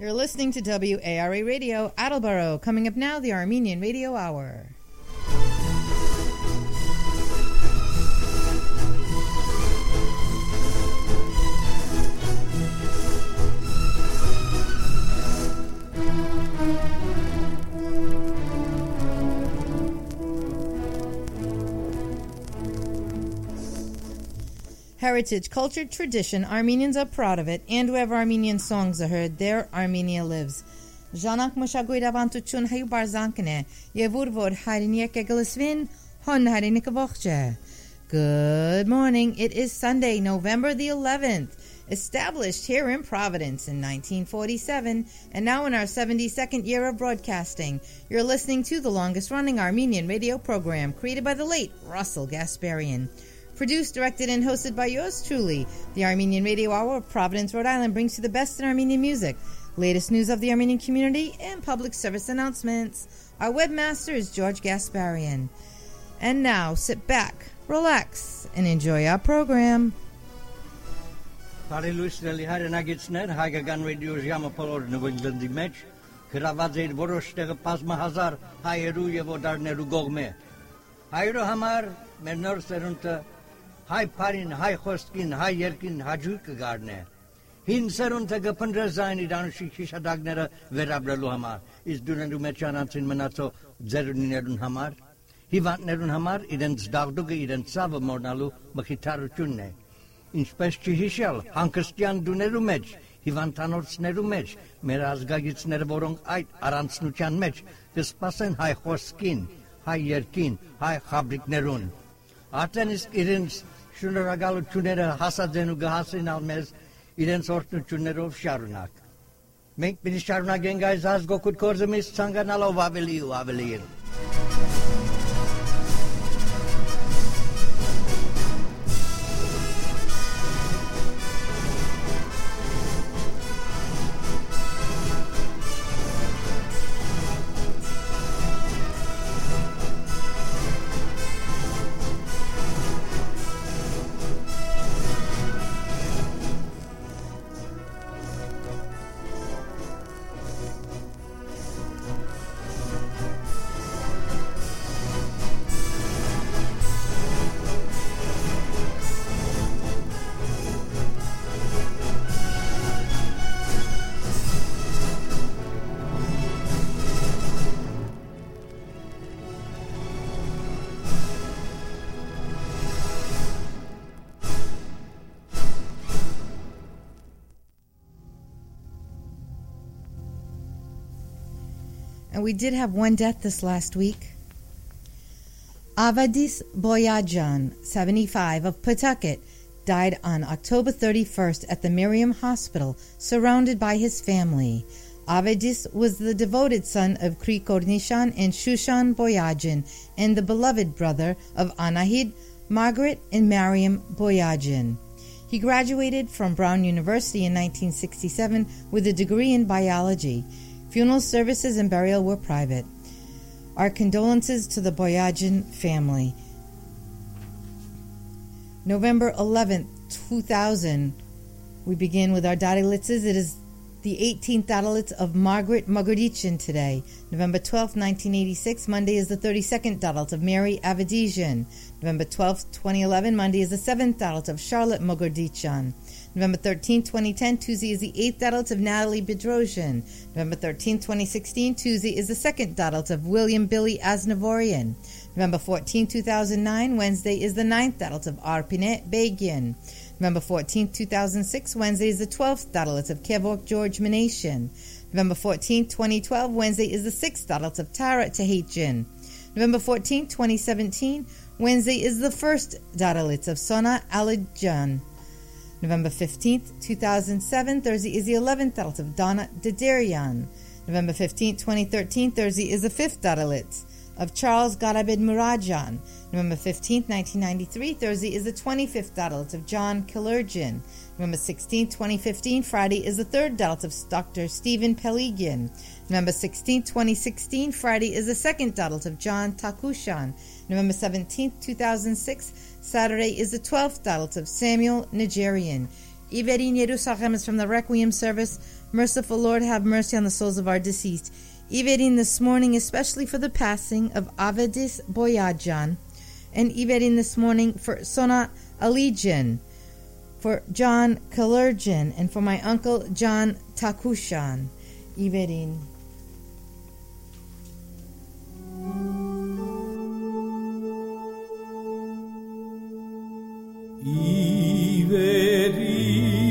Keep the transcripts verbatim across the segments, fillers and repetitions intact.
You're listening to W A R A Radio, Attleboro. Coming up now, the Armenian Radio Hour. Heritage, culture, tradition, Armenians are proud of it, and wherever Armenian songs are heard, there Armenia lives. Janak Mashagui Davantutun Hayu Barzankane, Yevur Vod Harinyak Egelisvin, Hon Harinikavoche. Good morning. It is Sunday, November the eleventh. Established here in Providence in nineteen forty-seven, and now in our seventy-second year of broadcasting, you're listening to the longest-running Armenian radio program created by the late Russell Gasparian. Produced, directed, and hosted by yours truly, the Armenian Radio Hour of Providence, Rhode Island brings you the best in Armenian music, latest news of the Armenian community, and public service announcements. Our webmaster is George Gasparian. And now, sit back, relax, and enjoy our program. Բարելույսների հայրենագիցներ հայկական ռադիո ժամը բոլոր Նյու Ինգլանդի մեջ գրաված էր որոշ տեղը բազմահազար հայերու եւ օտարներու կողմէ։ Հայրո համար մեր նոր սերունդը հայ բարին, հայ խոսքին, հայ երկին հաջող կգարնե։ Հին սերունդը կփնտրե զայն իրանշի քիշադակները վերաբրելու համար, իսկ դունելու մեջ անցին մնացող ձերունիներուն համար, հիվանդներուն համար իրենց դաղդուկը իրենց ցավը մոռնալու մխիթարությունն է։ Ինչպես չհիշել հանգստյան դուներու մեջ, հիվանդանոցներու մեջ, մեր ազգագիցները, որոնք այդ առանցնության մեջ կսպասեն հայ խոսքին, հայ երկին, հայ խաբրիկներուն։ Արդեն իսկ իրենց շնորհակալությունները հասած են ու կհասնեն մեզ իրենց օրհնություններով շարունակ։ Մենք պիտի շարունակենք այս ազգօգուտ գործը մեզ ցանկանալով ավելի ու ավելի։ And we did have one death this last week. Avadis Boyajan, seventy-five, of Pawtucket, died on October thirty-first at the Miriam Hospital, surrounded by his family. Avadis was the devoted son of Krikornishan and Shushan Boyajan, and the beloved brother of Anahid, Margaret, and Mariam Boyajan. He graduated from Brown University in nineteen sixty-seven with a degree in biology. Funeral services and burial were private. Our condolences to the Boyajan family. November eleventh, two thousand, we begin with our Dadilitzes. It is the eighteenth Dadilitz of Margaret Mogordichan today. November twelfth, nineteen eighty-six, Monday is the thirty-second Dadilitz of Mary Avadisian. November twelfth, twenty eleven, Monday is the seventh Dadilitz of Charlotte Mogordichan. November thirteenth, twenty ten, Tuesday is the eighth Dadilitz of Natalie Bedrosian. November thirteenth, twenty sixteen, Tuesday is the second Dadilitz of William Billy Aznavourian. November fourteenth, two thousand nine, Wednesday is the ninth Dadilitz of Arpinet Begian. November fourteenth, two thousand six, Wednesday is the twelfth Dadilitz of Kevork George Menashian. November fourteenth, twenty twelve, Wednesday is the sixth Dadilitz of Tara Tahitian. November fourteenth, twenty seventeen, Wednesday is the first Dadilitz of Sona Alijan. November fifteenth, two thousand seven, Thursday is the eleventh Dadilitz of Donna Dederian. November fifteenth, twenty thirteen, Thursday is the fifth Dadilitz of Charles Garabed Murajan. November fifteenth, nineteen ninety-three, Thursday is the twenty-fifth Dadilitz of John Kilurgian. November sixteenth, twenty fifteen, Friday is the third Dadilitz of Doctor Stephen Peligian. November sixteenth, twenty sixteen, Friday is the second Dadilitz of John Takushan. November seventeenth, two thousand six, Saturday is the twelfth Dadilitz of Samuel Nigerian. Iverin Yerusachem is from the Requiem service. Merciful Lord, have mercy on the souls of our deceased. Iverin this morning, especially for the passing of Avedis Boyajan. And Iverin this morning for Sona Alijan, for John Kalerjan, and for my uncle John Takushan. Iverin. Iverin,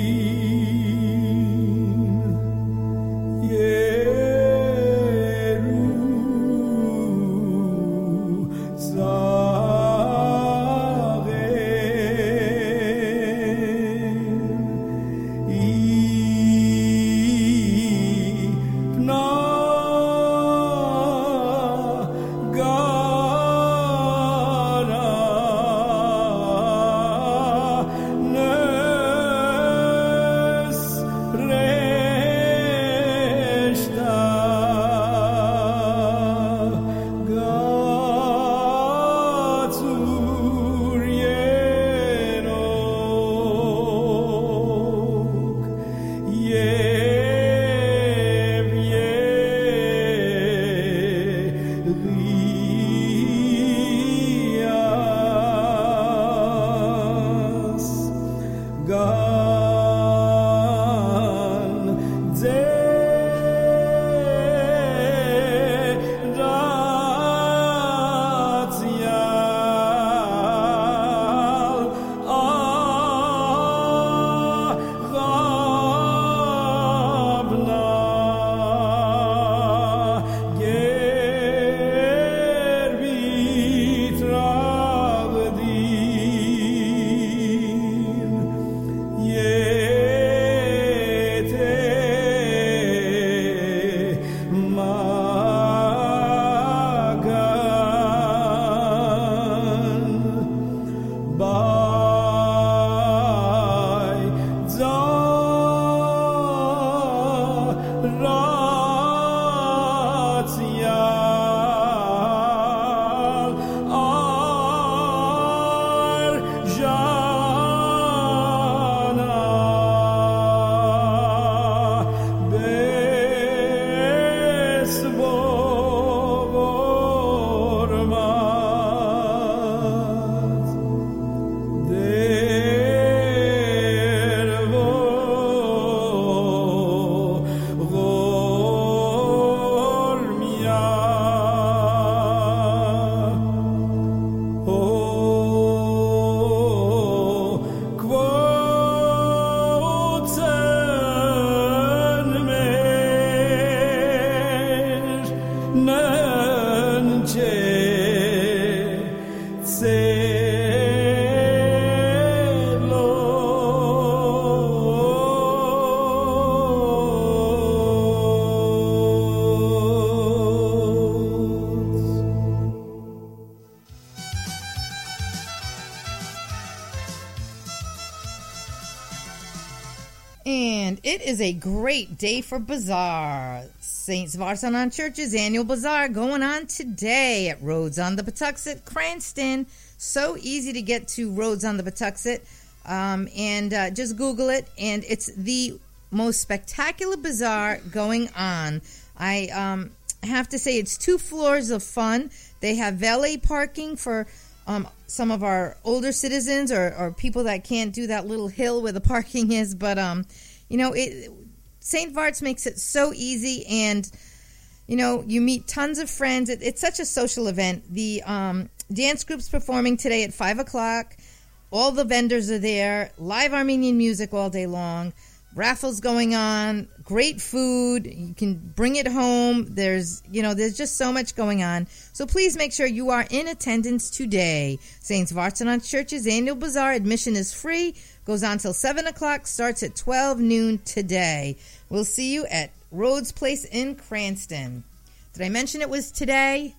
And it is a great day for Bazaar. Saint Varsanan Church's annual bazaar going on today at Roads on the Patuxent, Cranston. So easy to get to Roads on the Patuxent. Um, and uh, just Google it. And it's the most spectacular bazaar going on. I um, have to say it's two floors of fun. They have valet parking for um, some of our older citizens or, or people that can't do that little hill where the parking is. But, um, you know, it, Saint Varts makes it so easy, and, you know, you meet tons of friends. It, it's such a social event. The um, dance group's performing today at five o'clock. All the vendors are there. Live Armenian music all day long. Raffles going on. Great food. You can bring it home. There's, you know, there's just so much going on. So please make sure you are in attendance today. Saint Varsanan Church's annual bazaar. Admission is free. Goes on till seven o'clock. Starts at twelve noon today. We'll see you at Rhodes Place in Cranston. Did I mention it was today?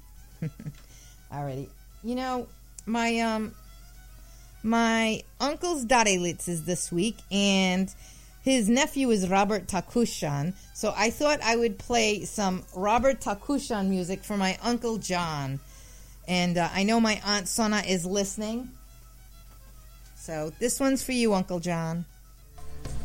Alrighty. You know, my um, my uncle's Dadelitz is this week, and his nephew is Robert Takushan. So I thought I would play some Robert Takushan music for my Uncle John. And uh, I know my Aunt Sona is listening. So this one's for you, Uncle John.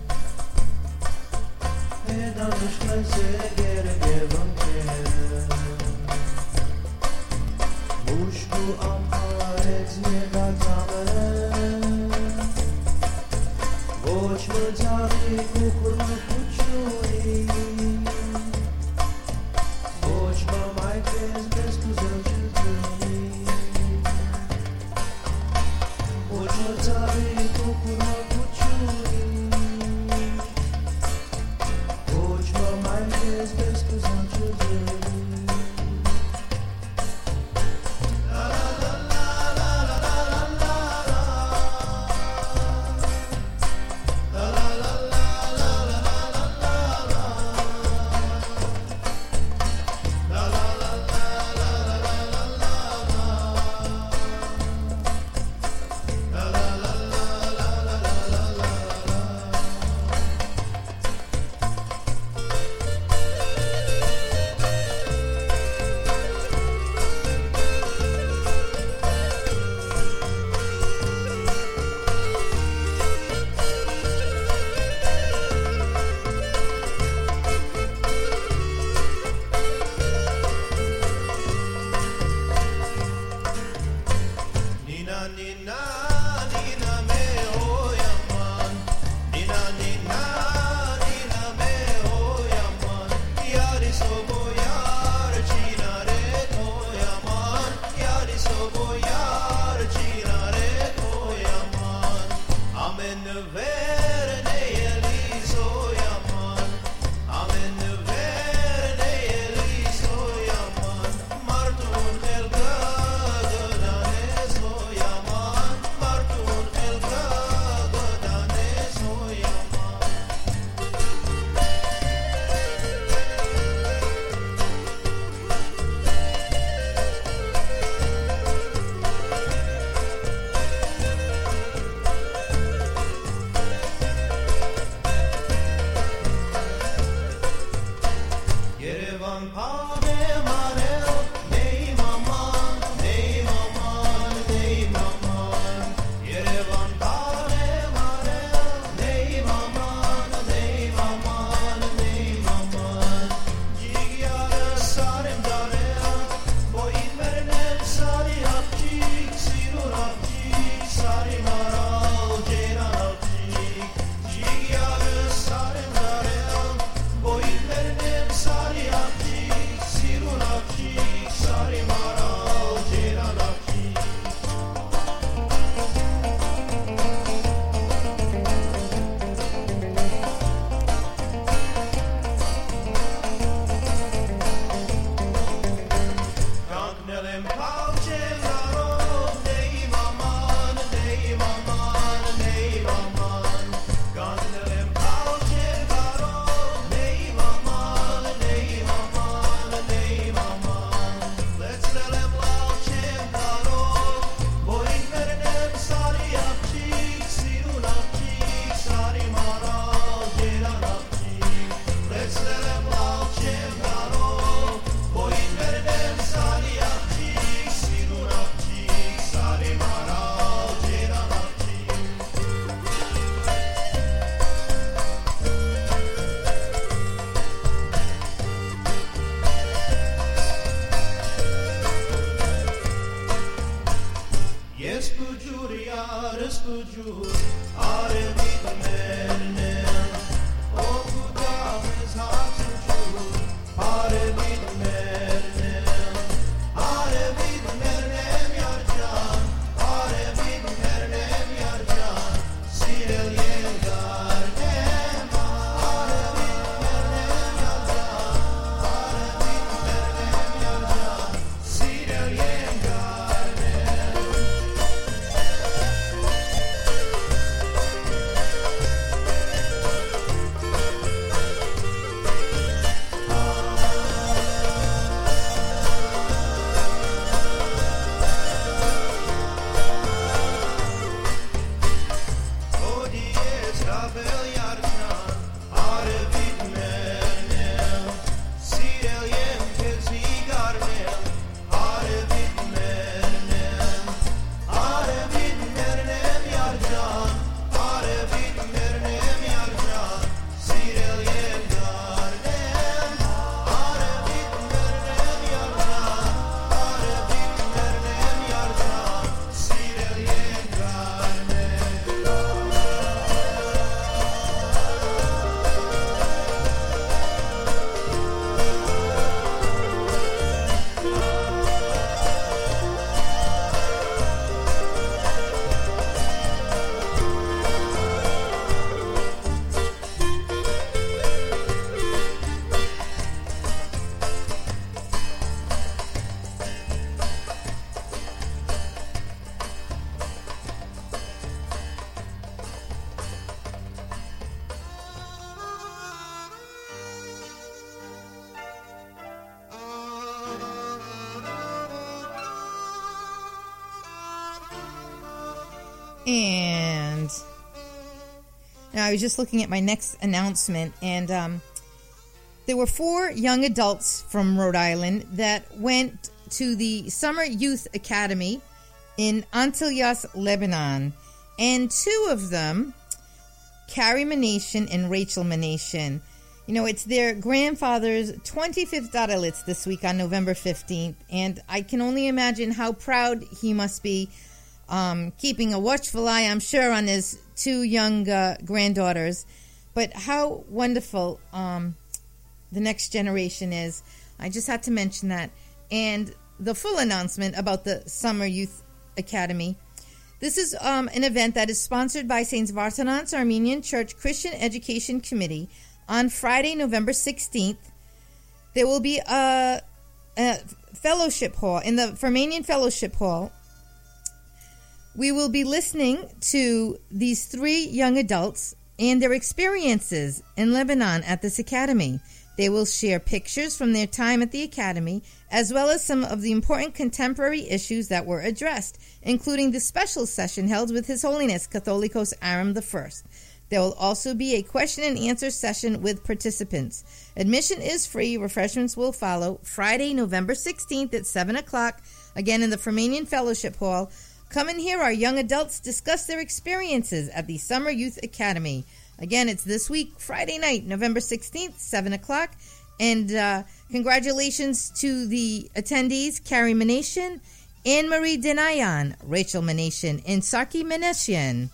And now I was just looking at my next announcement, and um, there were four young adults from Rhode Island that went to the Summer Youth Academy in Antilias, Lebanon. And two of them, Carrie Manation and Rachel Manation, you know, it's their grandfather's twenty-fifth Dadalitz this week on November fifteenth, and I can only imagine how proud he must be, um, keeping a watchful eye, I'm sure, on his two young uh, granddaughters. But how wonderful um, the next generation is. I just had to mention that. And the full announcement about the Summer Youth Academy. This is um, an event that is sponsored by Saint Vartanant's Armenian Church Christian Education Committee. On Friday, November sixteenth, there will be a, a fellowship hall, in the Fermanian Fellowship Hall. We will be listening to these three young adults and their experiences in Lebanon at this academy. They will share pictures from their time at the academy, as well as some of the important contemporary issues that were addressed, including the special session held with His Holiness Catholicos Aram the First. There will also be a question and answer session with participants. Admission is free. Refreshments will follow Friday, November sixteenth at seven o'clock, again in the Fermanian Fellowship Hall. Come and hear our young adults discuss their experiences at the Summer Youth Academy. Again, it's this week, Friday night, November sixteenth, seven o'clock. And uh, congratulations to the attendees, Carrie Manation, Anne-Marie Denayan, Rachel Manation, and Saki Manesian.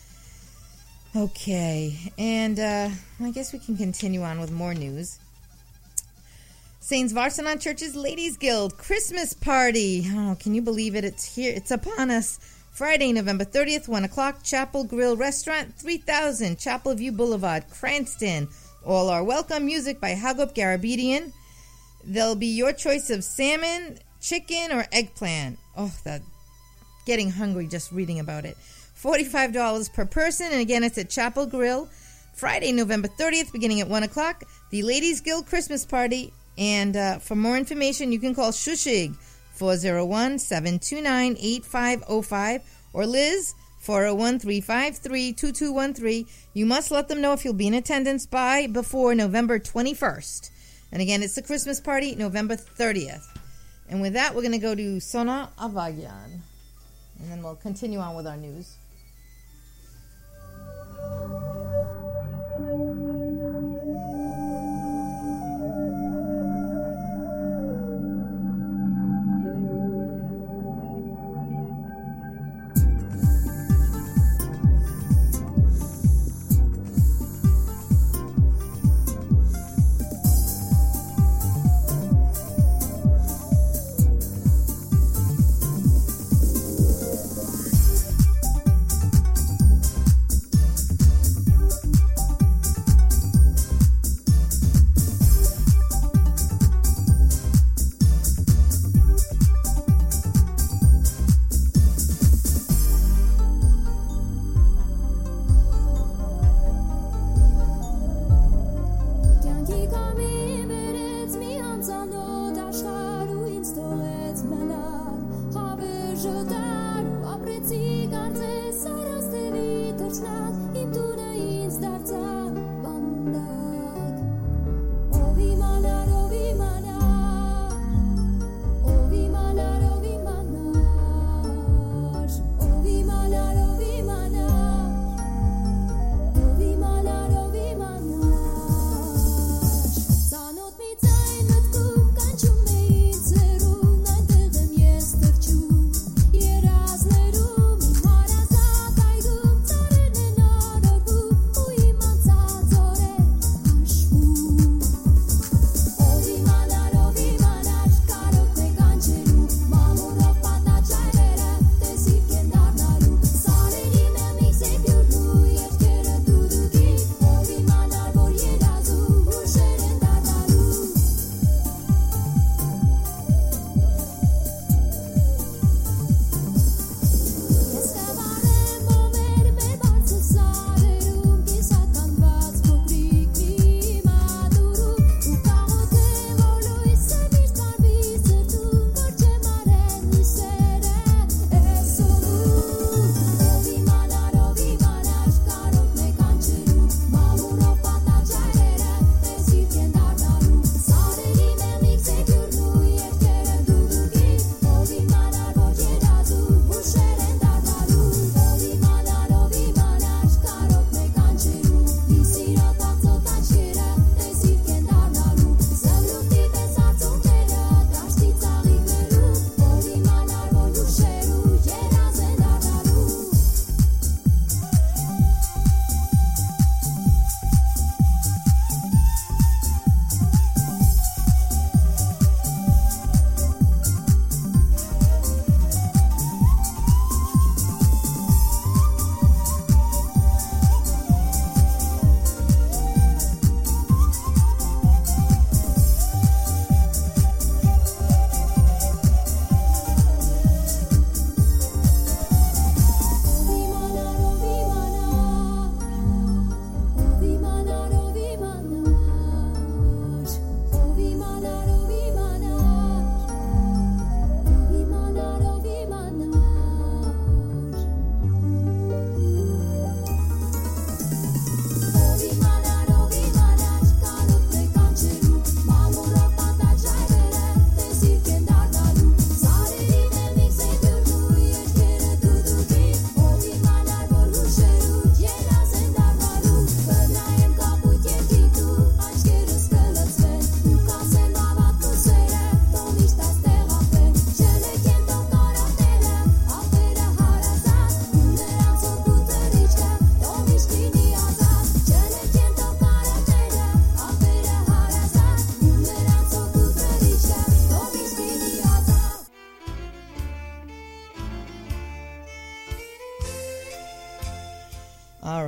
Okay, and uh, I guess we can continue on with more news. Saint Vartanant Church's Ladies Guild Christmas Party. Oh, can you believe it? It's here. It's upon us. Friday, November thirtieth, one o'clock, Chapel Grill Restaurant, three thousand, Chapel View Boulevard, Cranston. All are welcome. Music by Hagop Garabedian. There'll be your choice of salmon, chicken, or eggplant. Oh, that getting hungry just reading about it. forty-five dollars per person, and again, it's at Chapel Grill. Friday, November thirtieth, beginning at one o'clock, the Ladies Guild Christmas Party. And uh, for more information, you can call Shushig, four oh one, seven two nine, eight five oh five, or Liz, four oh one, three five three, two two one three. You must let them know if you'll be in attendance by before November twenty-first. And again, it's the Christmas party, November thirtieth. And with that, we're going to go to Sona Avagyan. And then we'll continue on with our news.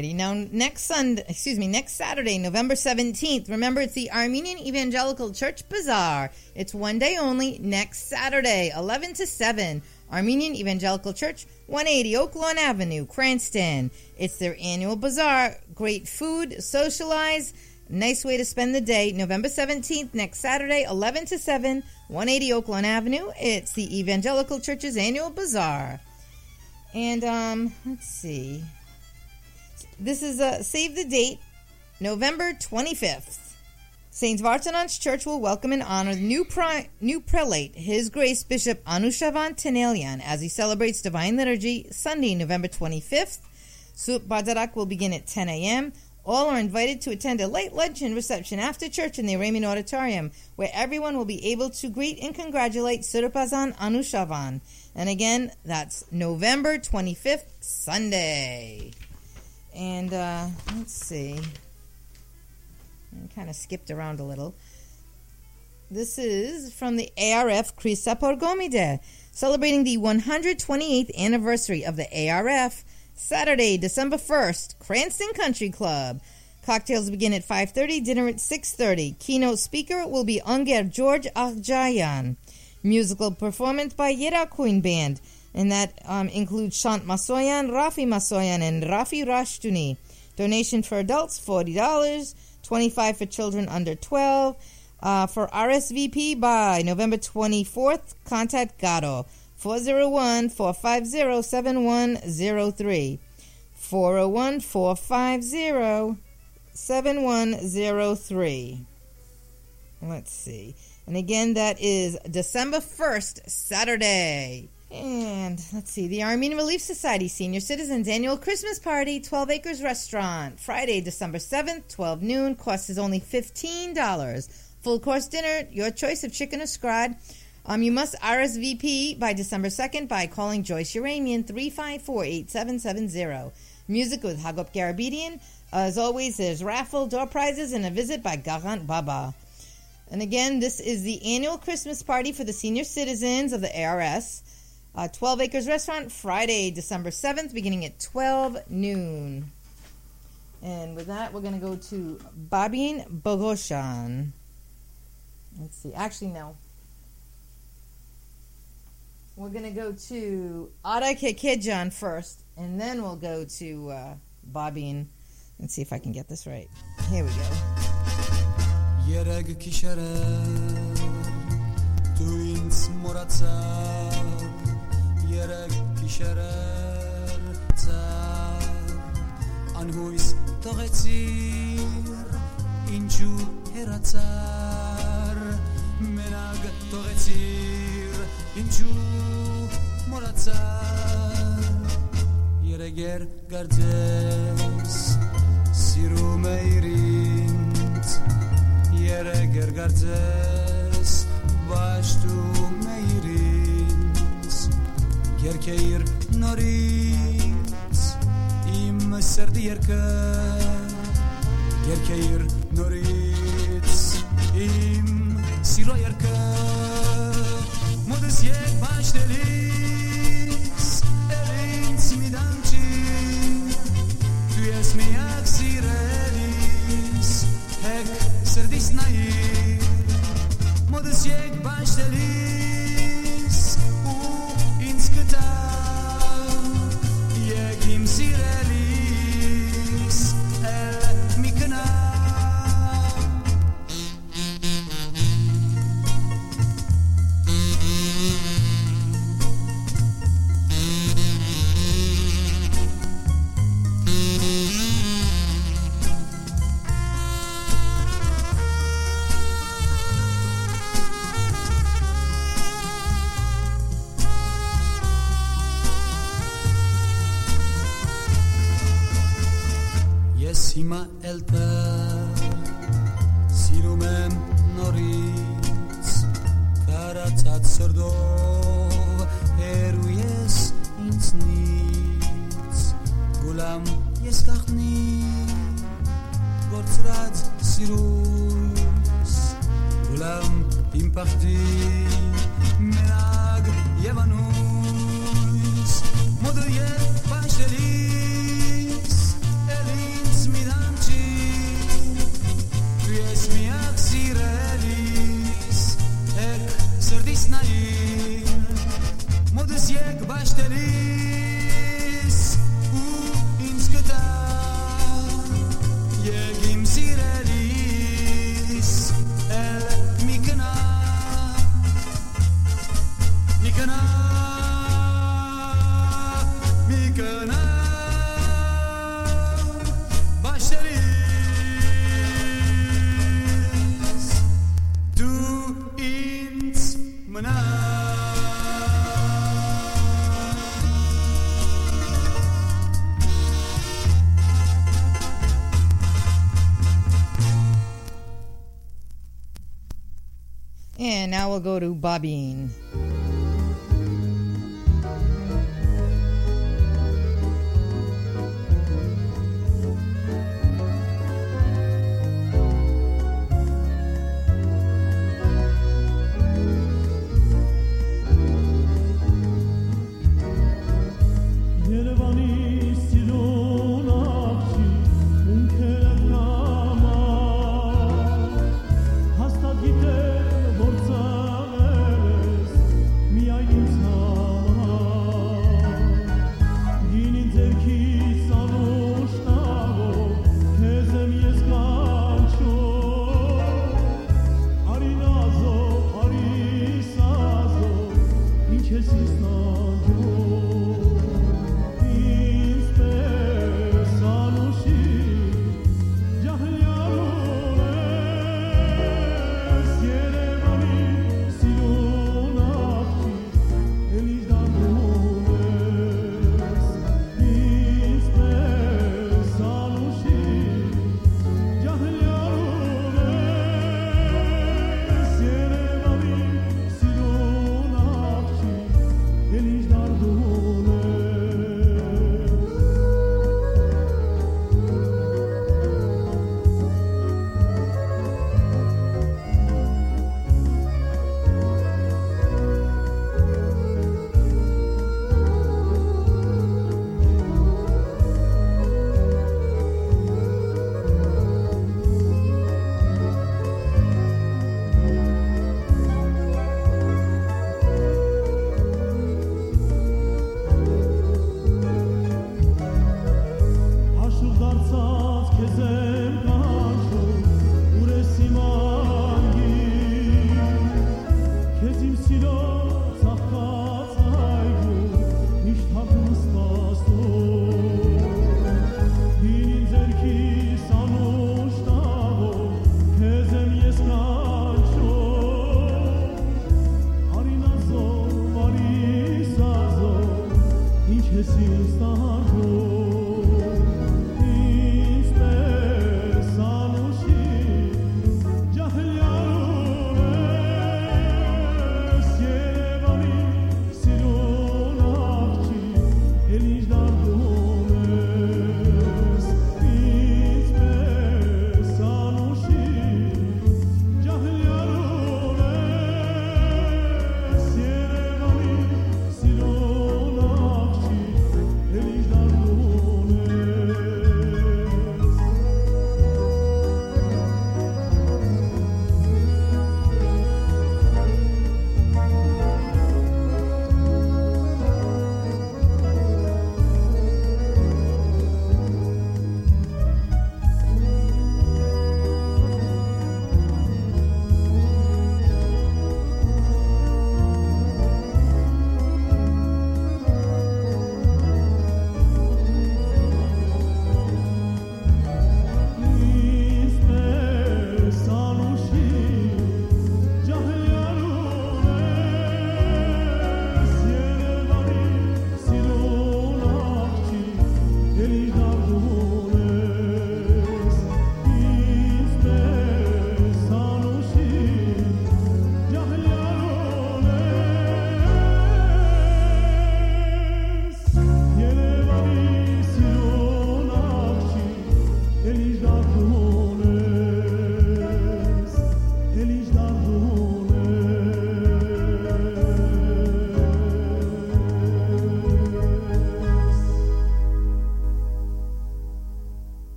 Alrighty, now next Sunday, excuse me, next Saturday, November seventeenth, remember it's the Armenian Evangelical Church Bazaar. It's one day only, next Saturday, eleven to seven, Armenian Evangelical Church, one eighty Oak Lawn Avenue, Cranston. It's their annual bazaar, great food, socialize, nice way to spend the day. November seventeenth, next Saturday, eleven to seven, one eighty Oak Lawn Avenue. It's the Evangelical Church's annual bazaar. And, um, let's see. This is a save the date, November twenty-fifth. Saint Vartanon's Church will welcome and honor the new, pri- new prelate, His Grace Bishop Anushavan Tenelian, as he celebrates Divine Liturgy Sunday, November twenty-fifth. Sup Badarak will begin at ten a.m. All are invited to attend a late luncheon reception after church in the Aramean Auditorium, where everyone will be able to greet and congratulate Surpazan Anushavan. And again, that's November twenty-fifth, Sunday. And uh, let's see. I kind of skipped around a little. This is from the A R F Krisa Porgomide, celebrating the one hundred twenty-eighth anniversary of the A R F. Saturday, December first, Cranston Country Club. Cocktails begin at five thirty, dinner at six thirty. Keynote speaker will be Unger George Akhjayan. Musical performance by Yera Queen Band, and that um, includes Shant Masoyan, Rafi Masoyan, and Rafi Rashtuni. Donation for adults, forty dollars, twenty-five dollars for children under twelve. Uh, for R S V P by November twenty-fourth, contact Gado, four oh one, four five zero, seven one zero three. four oh one, four five zero, seven one zero three. Let's see. And again, that is December first, Saturday. And let's see, the Armenian Relief Society Senior Citizens Annual Christmas Party, twelve Acres Restaurant, Friday, December seventh, twelve noon. Cost is only fifteen dollars. Full course dinner, your choice of chicken or scrod. Um, you must R S V P by December second by calling Joyce Uranian, three five four, eight seven seven zero. Music with Hagop Garabedian. As always, there's raffle, door prizes, and a visit by Garant Baba. And again, this is the annual Christmas party for the senior citizens of the A R S. Uh, twelve Acres Restaurant, Friday, December seventh, beginning at twelve noon. And with that, we're going to go to Babin Bogoshan. Let's see. Actually, no. We're going to go to Ada Kekejan first, and then we'll go to uh, Babin. Let's see if I can get this right. Here we go. Yereg kishere tu ins moratsar Yereg kishere tsar Anhuis togetzir inchu heratsar Menag togetzir inchu moratsar Yereger gardzes siru meirint Yereger gardzes bashtu meirint Yerkeir norint im serdi yerke Yerkeir norint im siro yerke Modes yek bashtelis erint midanchi Tu es miak sirelis hek Serdis nair Modes yek bashtelis U inskata Yek im sirelis El mikana Sima elta Sirumem noritz Karatzat sordov Eruyes ins nitz Gulam yeskachni Gortzrat sirus Gulam impachdi Menag yevanus Modu yel bashtelis Eli zirelis ek srdis naim modus yek bashtelis u imsketa yegim zirelis el mikna mikna mikna And now we'll go to Bobine. Hasta giden borca eres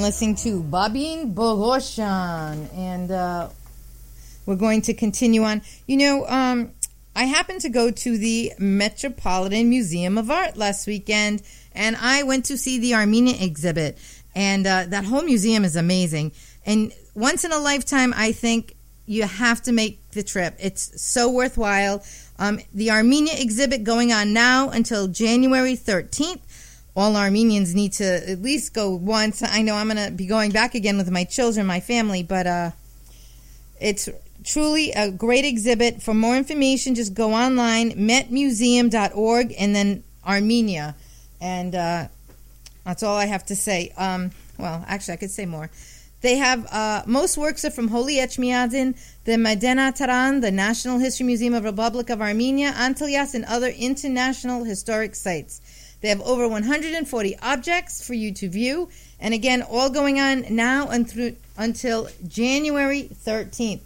listening to Babin Bogoshan, and uh, we're going to continue on. You know, um, I happened to go to the Metropolitan Museum of Art last weekend, and I went to see the Armenia exhibit, and uh, that whole museum is amazing. And once in a lifetime, I think you have to make the trip. It's so worthwhile. Um, the Armenia exhibit going on now until January thirteenth. All Armenians need to at least go once. I know I'm going to be going back again with my children, my family, but uh, it's truly a great exhibit. For more information, just go online, met museum dot org, and then Armenia. And uh, that's all I have to say. Um, well, actually, I could say more. They have, uh, most works are from Holy Echmiadzin, the Medena Taran, the National History Museum of Republic of Armenia, Antelias, and other international historic sites. They have over one hundred forty objects for you to view. And again, all going on now and through, until January thirteenth.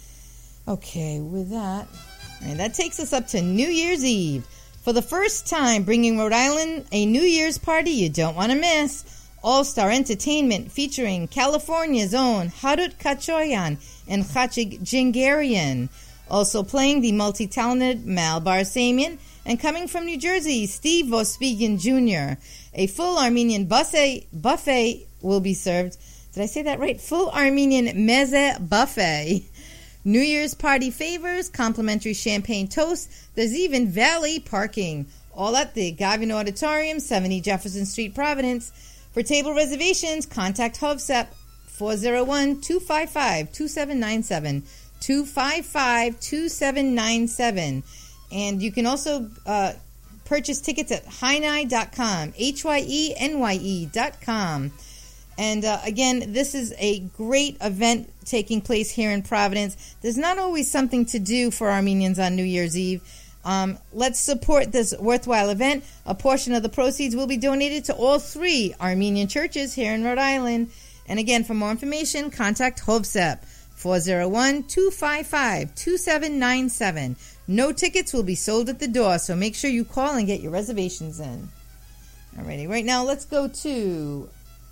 Okay, with that, and that takes us up to New Year's Eve. For the first time, bringing Rhode Island a New Year's party you don't want to miss. All-Star Entertainment featuring California's own Harut Kachoyan and Chachik Jingarian. Also playing the multi-talented Mal Barsamian, and coming from New Jersey, Steve Vospigan Junior A full Armenian buffet, buffet will be served. Did I say that right? Full Armenian meze buffet. New Year's party favors, complimentary champagne toast. There's even valet parking. All at the Gavin Auditorium, seventy Jefferson Street, Providence. For table reservations, contact Hovsep four oh one, two five five, two seven nine seven. two five five, two seven nine seven. And you can also uh, purchase tickets at Hyenye dot com, H Y E N Y E dot com. And uh, again, this is a great event taking place here in Providence. There's not always something to do for Armenians on New Year's Eve. Um, let's support this worthwhile event. A portion of the proceeds will be donated to all three Armenian churches here in Rhode Island. And again, for more information, contact Hovsep four oh one, two five five, two seven nine seven. No tickets will be sold at the door, so make sure you call and get your reservations in. Alrighty, right now let's go to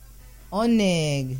Onig.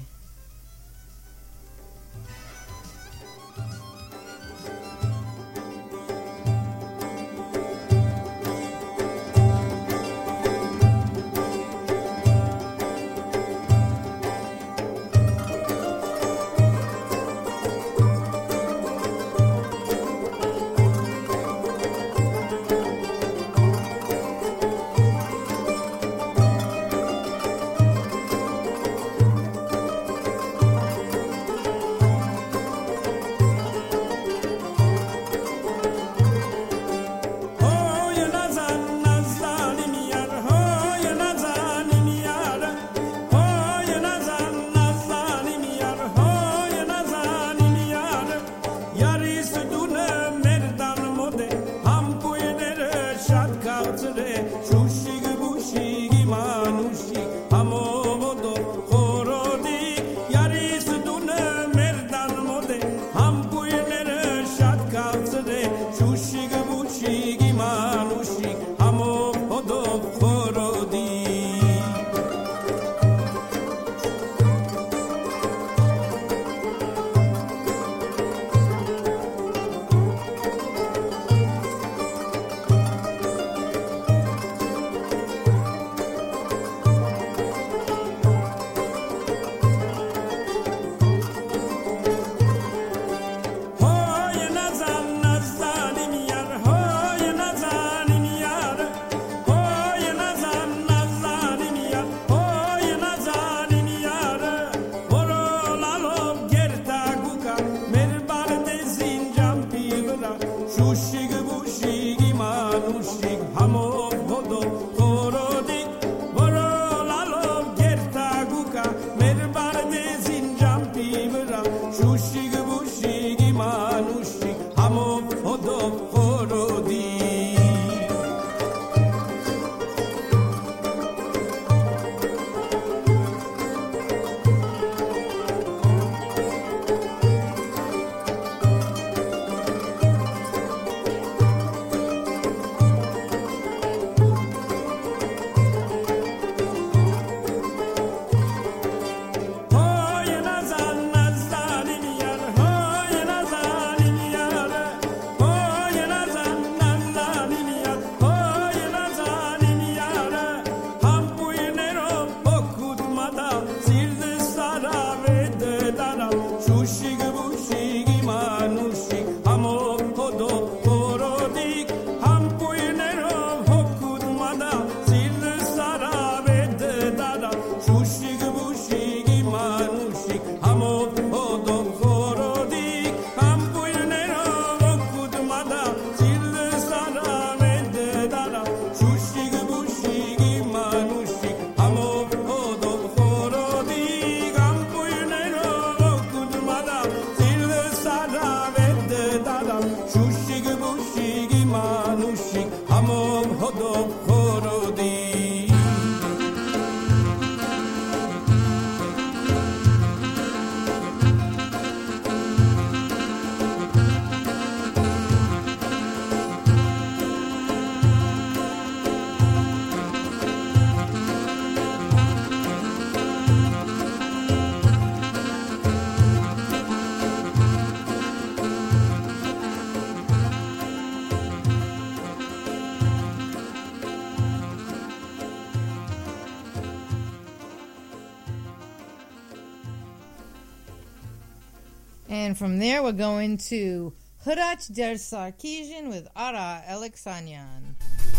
And from there, we're going to Hurach Der Sarkisian with Ara Alexanyan.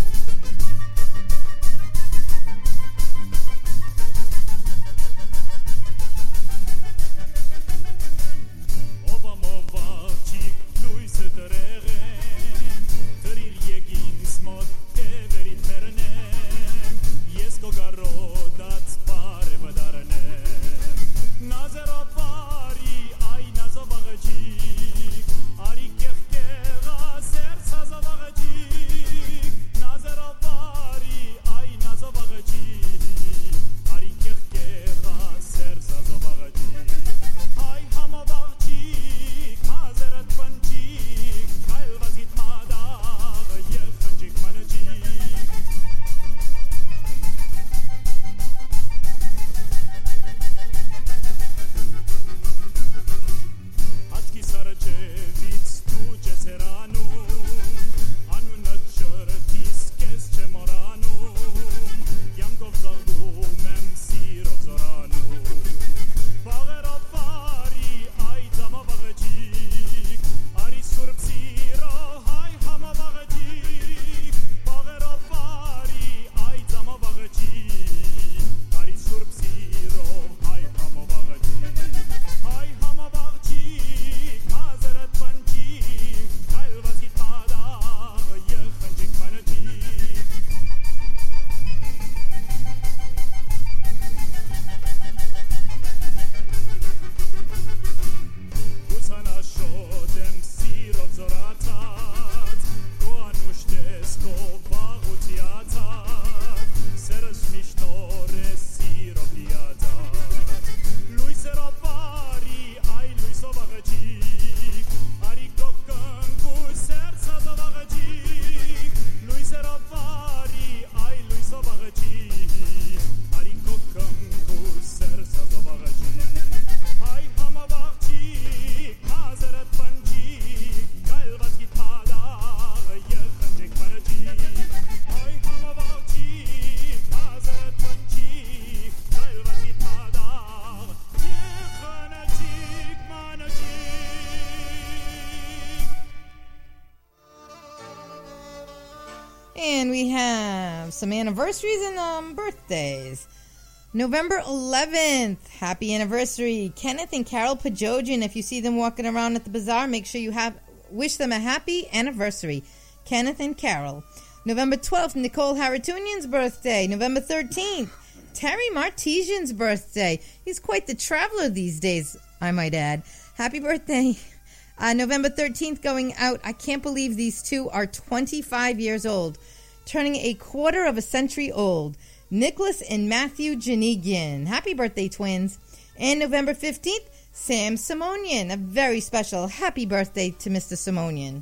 And we have some anniversaries and um, birthdays. November eleventh, happy anniversary. Kenneth and Carol Pajogian. If you see them walking around at the bazaar, make sure you have wish them a happy anniversary. Kenneth and Carol. November twelfth, Nicole Haratunian's birthday. November thirteenth, Terry Martesian's birthday. He's quite the traveler these days, I might add. Happy birthday. Uh, November thirteenth going out. I can't believe these two are twenty-five years old, turning a quarter of a century old. Nicholas and Matthew Janigian. Happy birthday, twins. And November fifteenth, Sam Simonian. A very special happy birthday to Mister Simonian.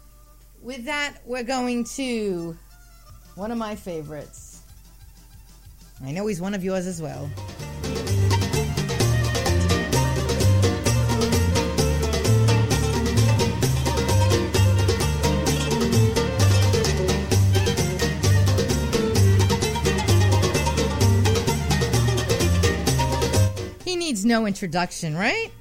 With that, we're going to one of my favorites. I know he's one of yours as well. He needs no introduction, right?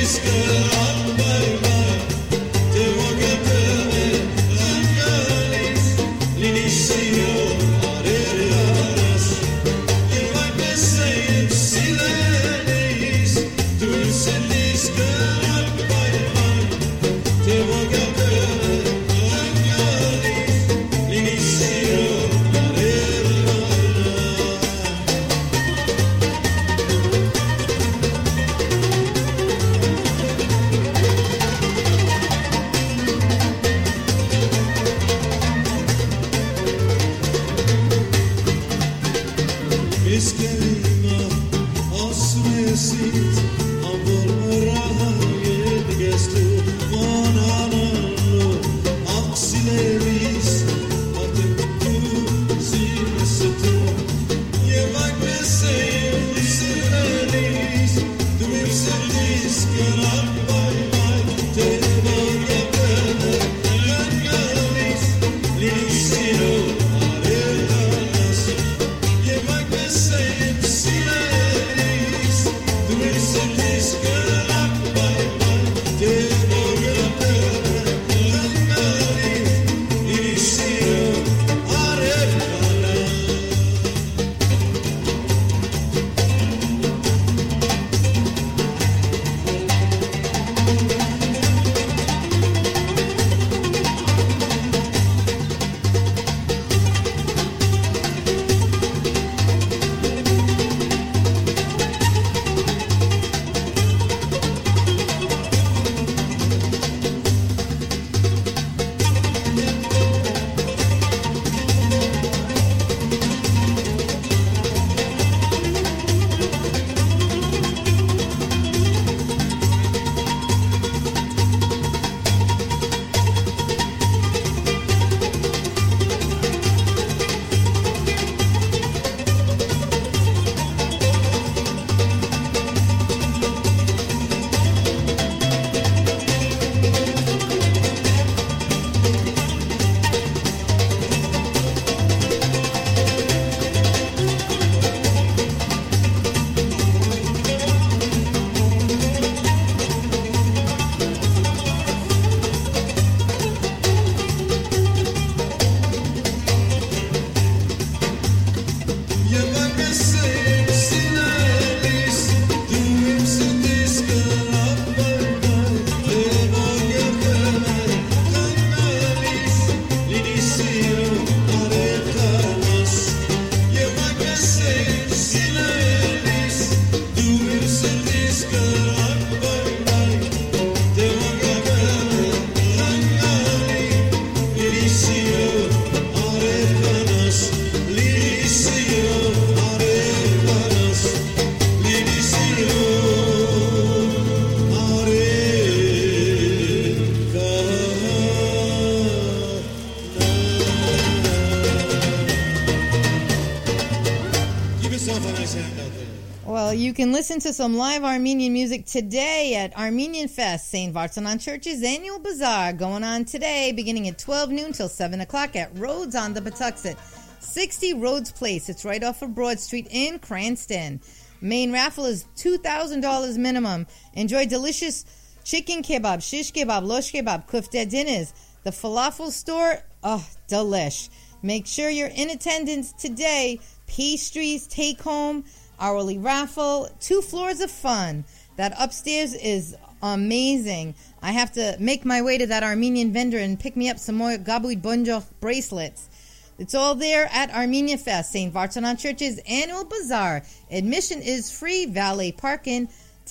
Well, you can listen to some live Armenian music today at Armenian Fest, Saint Vartanan Church's annual bazaar, going on today, beginning at twelve noon till seven o'clock at Rhodes on the Patuxent, sixty Rhodes Place. It's right off of Broad Street in Cranston. Main raffle is two thousand dollars minimum. Enjoy delicious chicken kebab, shish kebab, losh kebab, kufta dinners. The falafel store, oh, delish. Make sure you're in attendance today. Pastries, take home, hourly raffle, two floors of fun. That upstairs is amazing. I have to make my way to that Armenian vendor and pick me up some more Gabuid Bunjo bracelets. It's all there at Armenia Fest, Saint Vartanan Church's annual bazaar. Admission is free, valet parking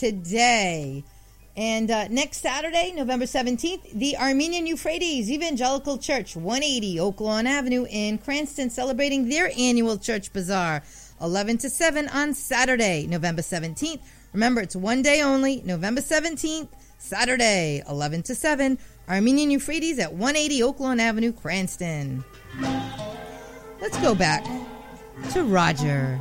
today. And uh, next Saturday, November seventeenth, the Armenian Euphrates Evangelical Church, one eighty Oak Lawn Avenue in Cranston, celebrating their annual church bazaar, eleven to seven on Saturday, November seventeenth. Remember, it's one day only, November seventeenth, Saturday, eleven to seven, Armenian Euphrates at one eighty Oak Lawn Avenue, Cranston. Let's go back to Roger.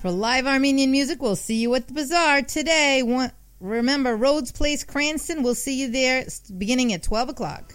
For live Armenian music, we'll see you at the Bazaar today. One, remember, Rhodes Place, Cranston. We'll see you there beginning at twelve o'clock.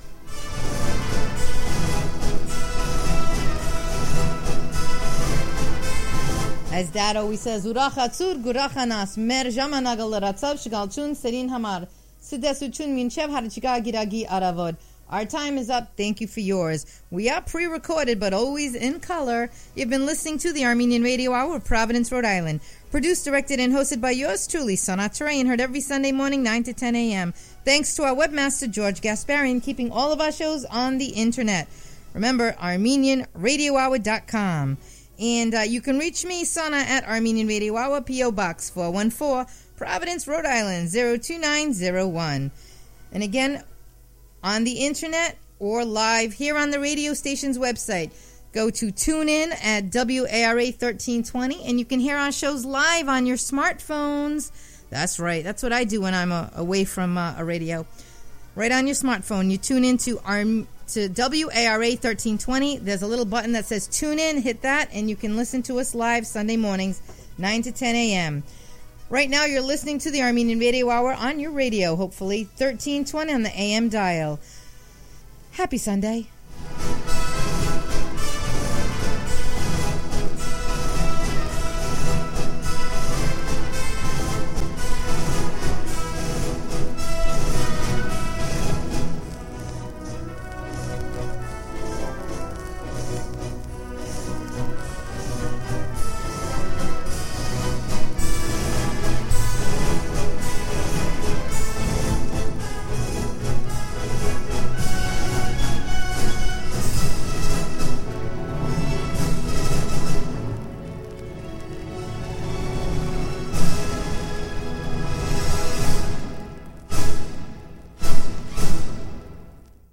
As Dad always says, Urach Atzur, Gurach Anas, Mer Jamanagal Ratzav, Shigalchun, Serin Hamar, Sidesuchun Minchev, Harachiga Giragi Aravod. Our time is up. Thank you for yours. We are pre-recorded, but always in color. You've been listening to the Armenian Radio Hour of Providence, Rhode Island. Produced, directed, and hosted by yours truly, Sonat Terrain, heard every Sunday morning, nine to ten a.m. Thanks to our webmaster, George Gasparian, keeping all of our shows on the internet. Remember, Armenian Radio Hour dot com. And uh, you can reach me, Sana, at Armenian Radio Hour, P O. Box four one four, Providence, Rhode Island, zero two nine zero one. And again, on the internet or live here on the radio station's website, go to TuneIn at W A R A thirteen twenty, and you can hear our shows live on your smartphones. That's right. That's what I do when I'm uh, away from uh, a radio. Right on your smartphone, you tune in to our... to W A R A thirteen twenty. There's a little button that says tune in. Hit that and you can listen to us live Sunday mornings, nine to ten a.m. Right now you're listening to the Armenian Radio Hour on your radio, hopefully, thirteen twenty on the A M dial. Happy Sunday.